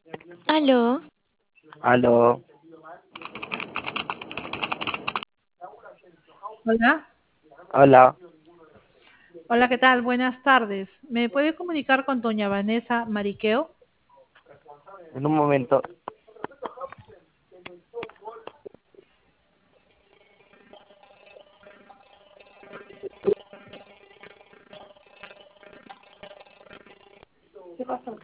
Aló, Aló, Hola, hola, hola, ¿qué tal? Buenas tardes. ¿Me puede comunicar con doña Vanessa Mariqueo? en un momento. ¿Qué pasó?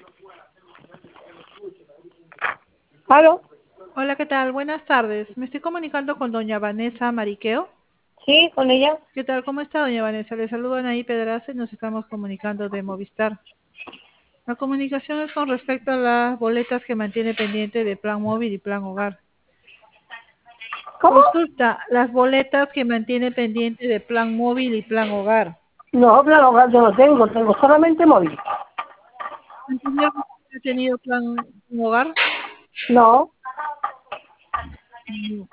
¿Aló? Hola, ¿qué tal? Buenas tardes. Me estoy comunicando con doña Vanessa Mariqueo. Sí, con ella. ¿Qué tal? ¿Cómo está, doña Vanessa? Le saludan ahí Pedraza y nos estamos comunicando de Movistar. La comunicación es con respecto a las boletas que mantiene pendiente de Plan Móvil y Plan Hogar. ¿Cómo? Consulta las boletas que mantiene pendiente de Plan Móvil y Plan Hogar. No, claro, yo no tengo, tengo solamente móvil. ¿Anteriormente ha tenido Plan Hogar? No, Mm,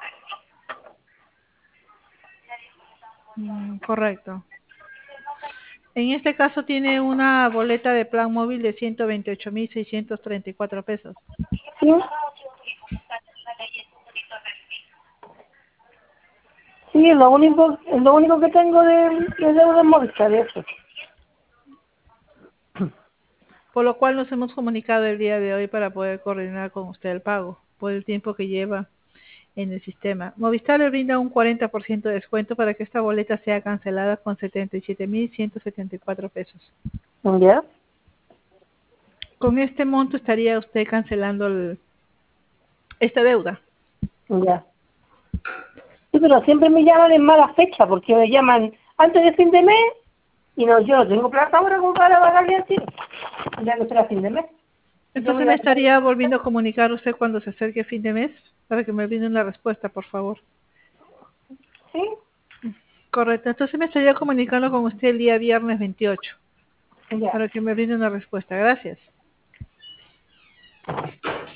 correcto. En este caso tiene una boleta de plan móvil de 128.634 pesos. sí, sí, es lo único que tengo de deuda en Movistar, eso. Por lo cual nos hemos comunicado el día de hoy para poder coordinar con usted el pago por el tiempo que lleva en el sistema. Movistar le brinda un 40% de descuento para que esta boleta sea cancelada con 77.174 pesos. ¿Ya? Con este monto estaría usted cancelando esta deuda. Ya. Sí, pero siempre me llaman en mala fecha, porque me llaman antes de fin de mes, y no, yo no tengo plata ahora como para pagarle así, ya que será fin de mes. Yo me Entonces me llamo, estaría volviendo a comunicar usted cuando se acerque fin de mes para que me brinde una respuesta, por favor. sí, Correcto, entonces me estaría comunicando con usted el día viernes 28 ya. para que me brinde una respuesta. Gracias.